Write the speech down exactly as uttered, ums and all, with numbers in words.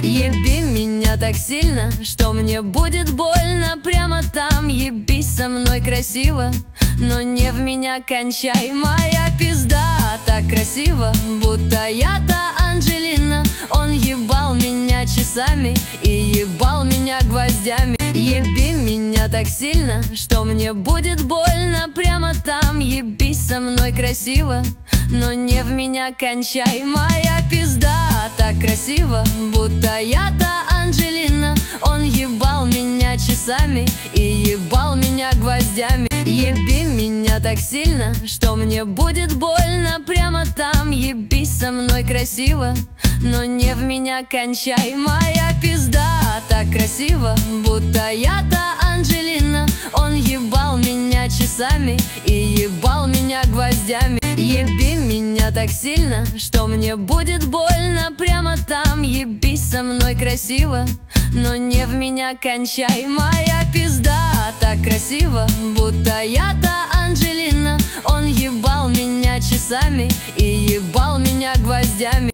Еби меня так сильно, что мне будет больно. Прямо там ебись со мной красиво, но не в меня кончай. Моя пизда так красиво, будто я-то Анджелина. Он ебал меня часами и ебал меня гвоздями. Еби меня так сильно, что мне будет больно. Прямо там ебись со мной красиво, но не в меня кончай. Моя пизда так красиво, будто я-то Анджелина. Он ебал меня часами и ебал меня гвоздями. Еби меня так сильно, что мне будет больно. Прямо там ебись со мной красиво, но не в меня кончай. Моя пизда так красиво, будто я-то Анджелина. Он ебал меня часами и ебал меня гвоздями. Еби меня так сильно, что мне будет больно. Прямо там ебись со мной красиво, но не в меня кончай. Моя пизда так красиво, будто я-то Анджелина. Он ебал меня часами и ебал меня гвоздями.